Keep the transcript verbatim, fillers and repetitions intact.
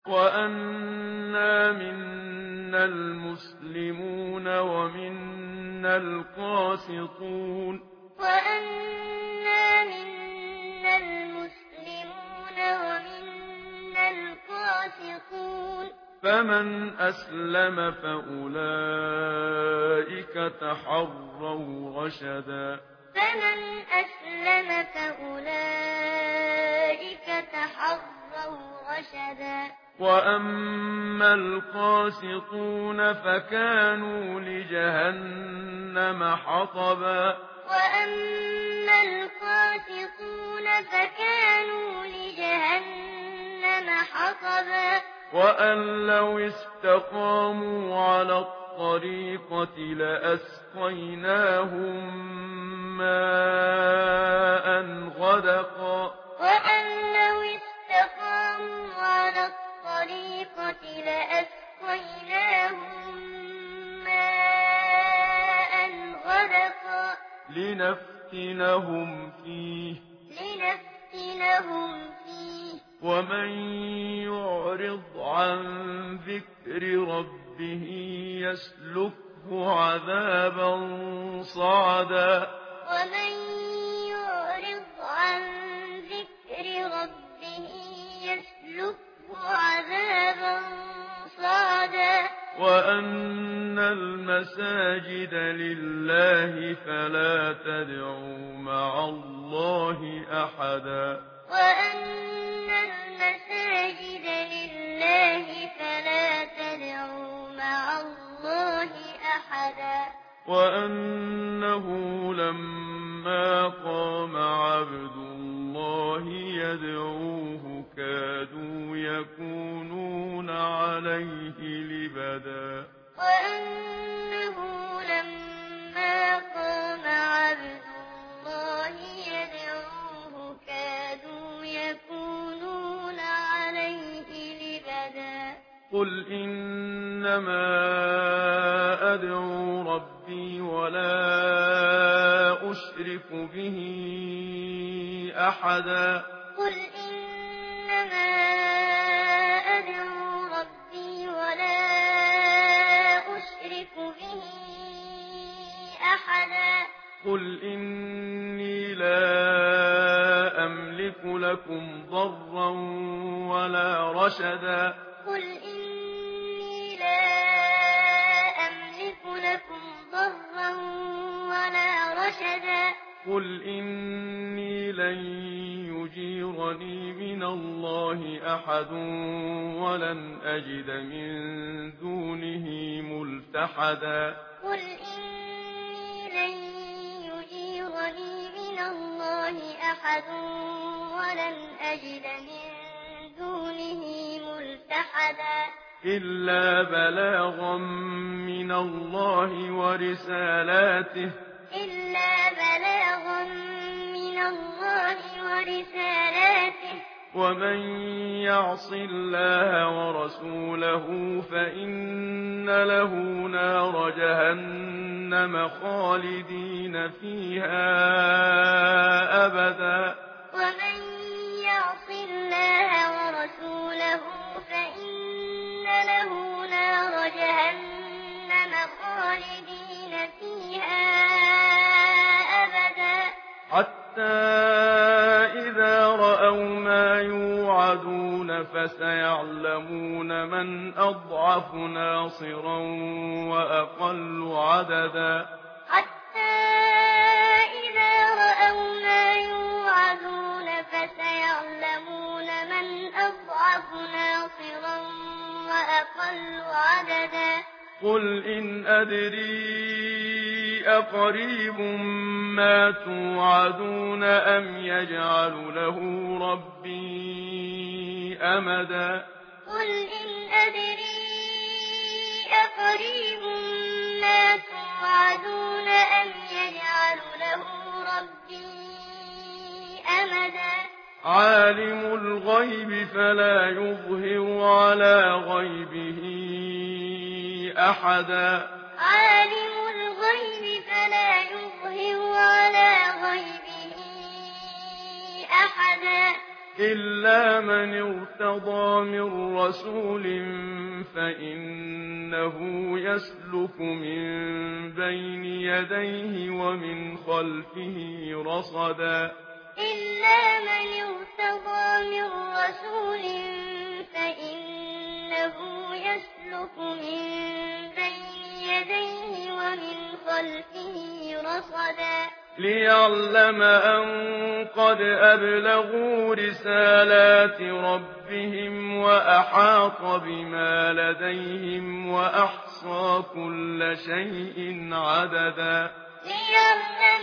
وَأَنَّا مِنَّا الْمُسْلِمُونَ وَمِنَّا الْقَاسِطُونَ وَأَنَّا مِنَّا الْمُسْلِمُونَ وَمِنَّا الْقَاسِطُونَ فَمَنْ أَسْلَمَ فَأُولَئِكَ تَحَرَّوْا رَشَدًا فَمَنْ أَسْلَمَ فَأُولَئِكَ تَحَرَّوْا رَشَدًا وَأَمَّا الْقَاسِطُونَ فَكَانُوا لِجَهَنَّمَ حَطَبًا وَأَمَّا الْقَاسِطُونَ فَكَانُوا لِجَهَنَّمَ حَطَبًا وَأَن لَّوْ اسْتَقَامُوا عَلَى الطَّرِيقَةِ لَأَسْقَيْنَاهُم مَّاءً غَدَقًا وَأَن لَّوْ اسْتَقَامُوا عَلَى الطَّرِيقَةِ لَأَسْقَيْنَاهُم مَّاءً غَدَقًا لِّنَفْتِنَهُمْ فِيهِ لِنَفْتِنَهُمْ فِيهِ وَمَن يُعْرِضْ عَن ذِكْرِ رَبِّهِ يَسْلُكْهُ عَذَابًا صَعَدًا وَمَن يُعْرِضْ عَن ذِكْرِ رَبِّهِ يَسْلُكْهُ عَذَابًا صَعَدًا وَأَنَّ الْمَسَاجِدَ لِلَّهِ فَلَا تَدْعُوا مَعَ اللَّهِ أَحَدًا وَأَنَّ الْمَسَاجِدَ لِلَّهِ فَلَا تَدْعُوا مَعَ اللَّهِ أَحَدًا وَأَنَّهُ لَمَّا قَامَ عَبْدُ اللَّهِ يَدْعُوهُ كَادُوا يَكُونُونَ عَلَيْهِ لِبَدًا وَأَنَّهُ لَمَّا قَامَ عَبْدُ اللَّهِ يَدْعُوهُ كَادُوا يَكُونُونَ عَلَيْهِ لِبَدًا قُلْ إِنَّمَا أَدْعُو رَبِّي وَلَا أُشْرِكُ بِهِ أَحَدًا قُلْ إِنَّمَا أَدْعُو رَبِّي وَلَا أُشْرِكُ بِهِ أَحَدًا قُلْ إِنِّي لا أَمْلِكُ لَكُمْ ضَرًّا وَلَا رَشَدًا قُلْ إِنِّي لا أَمْلِكُ لَكُمْ ضَرًّا وَلَا رَشَدًا قُلْ إِنِّي لَن يُجِيرَنِي مِنَ اللَّهِ أَحَدٌ وَلَنْ أَجِدَ مِن دُونِهِ مُلْتَحَدًا قُلْ إِنِّي لَن يُجِيرَنِي مِنَ اللَّهِ أَحَدٌ وَلَنْ أَجِدَ مِن دُونِهِ مُلْتَحَدًا إِلَّا بَلَاغًا مِّنَ اللَّهِ وَرِسَالَاتِهِ إِلَّا بَلَاغًا مِّنَ اللَّهِ وَرِسَالَاتِهِ وَمَن يَعْصِ اللَّهَ وَرَسُولَهُ فَإِنَّ لَهُ نَارَ جَهَنَّمَ خَالِدِينَ فِيهَا أَبَدًا وَمَن يَعْصِ اللَّهَ وَرَسُولَهُ فَإِنَّ لَهُ نَارَ جَهَنَّمَ خَالِدِينَ فِيهَا أَبَدًا حَتَّىٰ إِذَا رَأَوْا مَا يُوعَدُونَ فَسَيَعْلَمُونَ مَنْ أَضْعَفُ نَاصِرًا وَأَقَلُّ عَدَدًا حَتَّىٰ إِذَا رَأَوْا مَا يُوعَدُونَ فَسَيَعْلَمُونَ مَنْ أَضْعَفُ نَاصِرًا وَأَقَلُّ عَدَدًا قُلْ إِنْ أَدْرِي أَقَرِيبٌ مَّا تُوعَدُونَ أَمْ يَجْعَلُ لَهُ رَبِّي أَمَدًا قُلْ إِنْ أَدْرِي أَقَرِيبٌ مَّا تُوعَدُونَ أَمْ يَجْعَلُ لَهُ رَبِّي أَمَدًا عَالِمُ الْغَيْبِ فَلَا يُظْهِرُ عَلَىٰ غَيْبِهِ أَحَدًا عَالِمُ الْغَيْبِ فَلَا يُظْهِرُ عَلَىٰ غَيْبِهِ أَحَدًا إلا من ارتضى من رسول فإنه يسلك من بين يديه ومن خلفه رصدا إلا من ارتضى من رسول فإنه يسلك من بين يديه ومن خلفه رصدا ليعلم أن قد أبلغوا رسالات ربهم وأحاط بما لديهم وأحصى كل شيء عددا ليعلم